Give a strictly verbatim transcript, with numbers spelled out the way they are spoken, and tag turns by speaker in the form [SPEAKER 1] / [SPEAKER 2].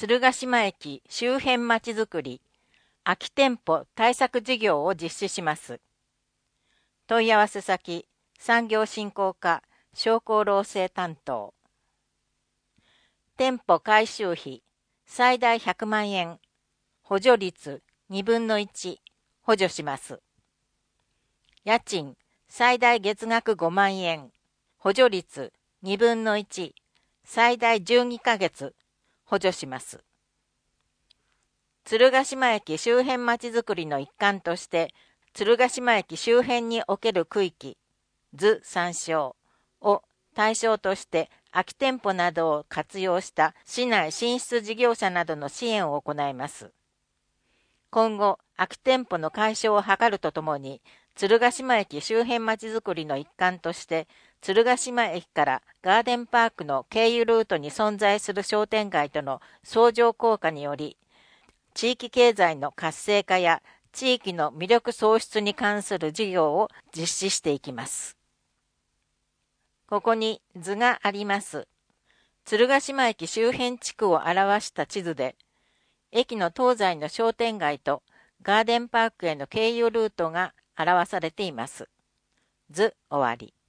[SPEAKER 1] 鶴ヶ島駅周辺まちづくり、空き店舗対策事業を実施します。問い合わせ先、産業振興課商工労政担当。店舗改修費、最大ひゃくまんえん、補助率にぶんのいち、補助します。家賃、最大月額ごまんえん、補助率にぶんのいち、最大じゅうにかげつ、補助します。鶴ヶ島駅周辺まちづくりの一環として、鶴ヶ島駅周辺における区域、図参照を対象として空き店舗などを活用した市内進出事業者などの支援を行います。今後、空き店舗の解消を図るとともに、鶴ヶ島駅周辺まちづくりの一環として、鶴ヶ島駅からガーデンパークの経由ルートに存在する商店街との相乗効果により、地域経済の活性化や地域の魅力創出に関する事業を実施していきます。ここに図があります。鶴ヶ島駅周辺地区を表した地図で、駅の東西の商店街とガーデンパークへの経由ルートが表されています。図終わり。